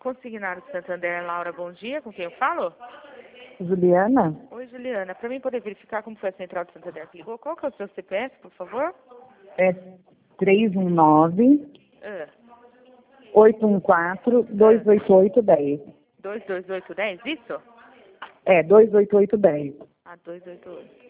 Consignado Santander, Laura, bom dia. Com quem eu falo? Juliana? Oi, Juliana. Para mim poder verificar como foi a central de Santander que ligou, qual que é o seu CPF, por favor? É 319 Ah, 814-28810. 22810, isso? É, 28810. Ah, 288.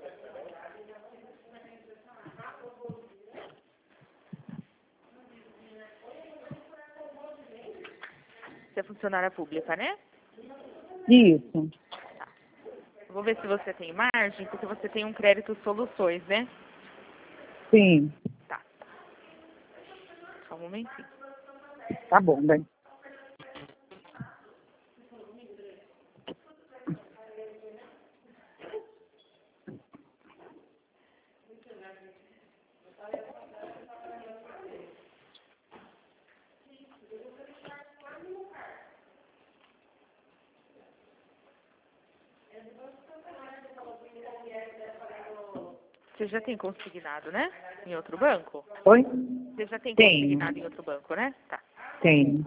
Você é funcionária pública, né? Isso, Eu vou ver se você tem margem, porque você tem um crédito soluções, né? sim. Tá. Só um momentinho. Tá bom, né? Você já tem consignado, né? Em outro banco? Oi? Você já tem Tenho, consignado em outro banco, né? Tá. tenho.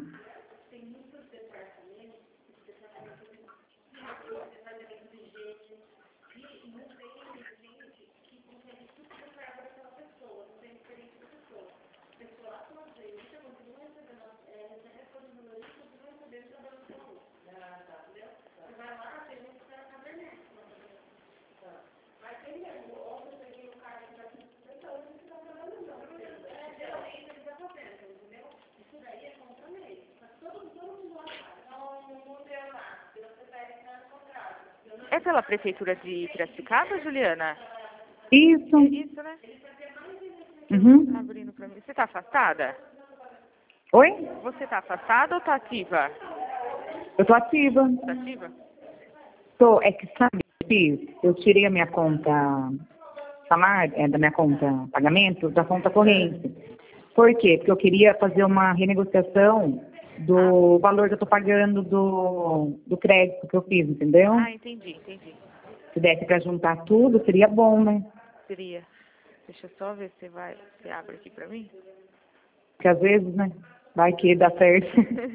É pela Prefeitura de Piracicaba, Juliana? Isso. Isso, né? Uhum. Tá abrindo pra mim. Você tá afastada? Oi? Você tá afastada ou tá ativa? Eu tô ativa. Tá ativa? Tô, é que sabe, eu tirei a minha conta salário, da minha conta pagamento, da conta corrente. Por quê? Porque eu queria fazer uma renegociação do valor que eu tô pagando do crédito que eu fiz, entendeu? Ah, entendi. Se desse pra juntar tudo, seria bom, né? Seria. Deixa eu só ver se você abre aqui pra mim. Porque às vezes, né, vai que dá certo.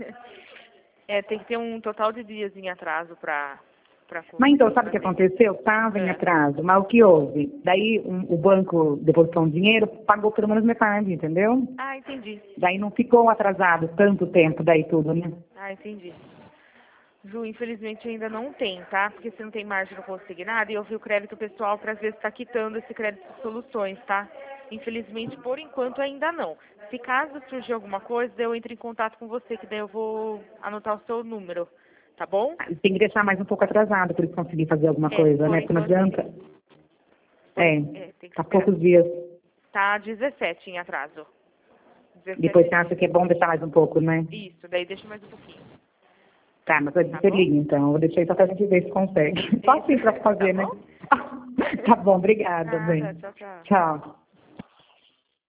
Tem que ter um total de dias em atraso pra Mas então, conseguir sabe o que fazer. aconteceu? Estava em É. atraso, mas o que houve? Daí o banco depositou um dinheiro, pagou pelo menos metade, entendeu? Ah, entendi. Daí não ficou atrasado tanto tempo, daí tudo, né? Ah, entendi. Ju, infelizmente ainda não tem, tá? Porque você não tem margem no consignado e eu vi o crédito pessoal para ver se está quitando esse crédito de soluções, tá? Infelizmente, por enquanto, ainda não. Se caso surgir alguma coisa, eu entro em contato com você, que daí eu vou anotar o seu número, tá bom? Tem que deixar mais um pouco atrasado para eles conseguirem fazer alguma coisa, Por né? Porque não enquanto, adianta. sim. Tem que Tá esperar. poucos dias. Tá 17 em atraso. 17 Depois você dias. acha que é bom deixar mais um pouco, né? Isso, daí deixa mais um pouquinho. Tá, mas eu Tá você bom? liga então. Eu vou deixar só pra gente ver se consegue. Só assim pra Tá fazer, né? bom? Tá bom, obrigada, Nada, bem. tchau, tchau. Tchau.